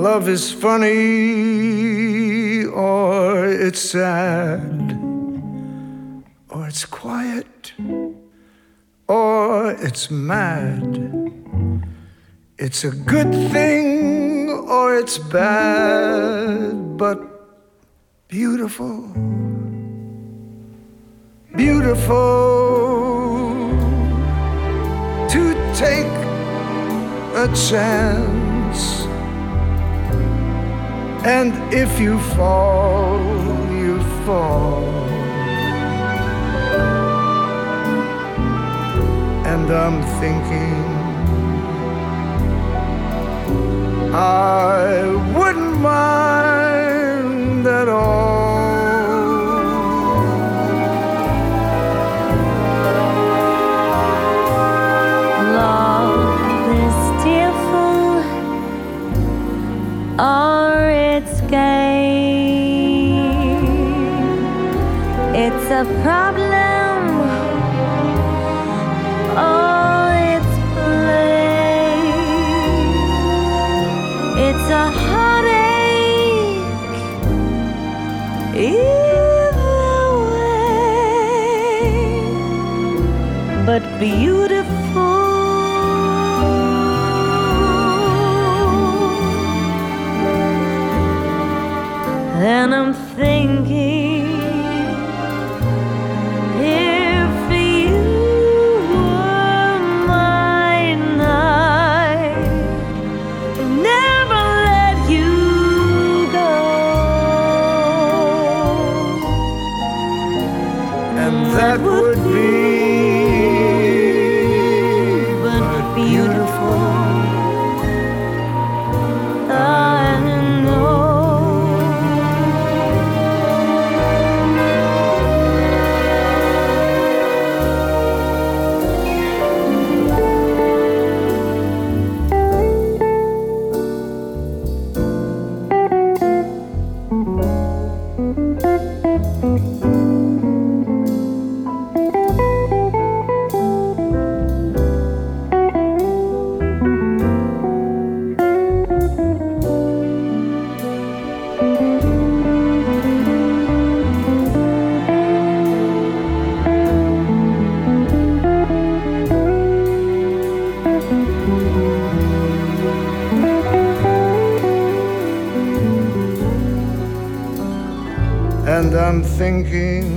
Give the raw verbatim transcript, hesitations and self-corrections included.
Love is funny, or it's sad, or it's quiet, or it's mad. It's a good thing, or it's bad, but beautiful, beautiful to take a chance. And if you fall, you fall. And I'm thinking I wouldn't mind at all. Love is tearful, or it's gay. It's a problem, or it's play. It's a heartache either way, but beautiful. And I'm thinking, if you were mine, I'd never let you go. And that would be but beautiful. I know. And I'm thinking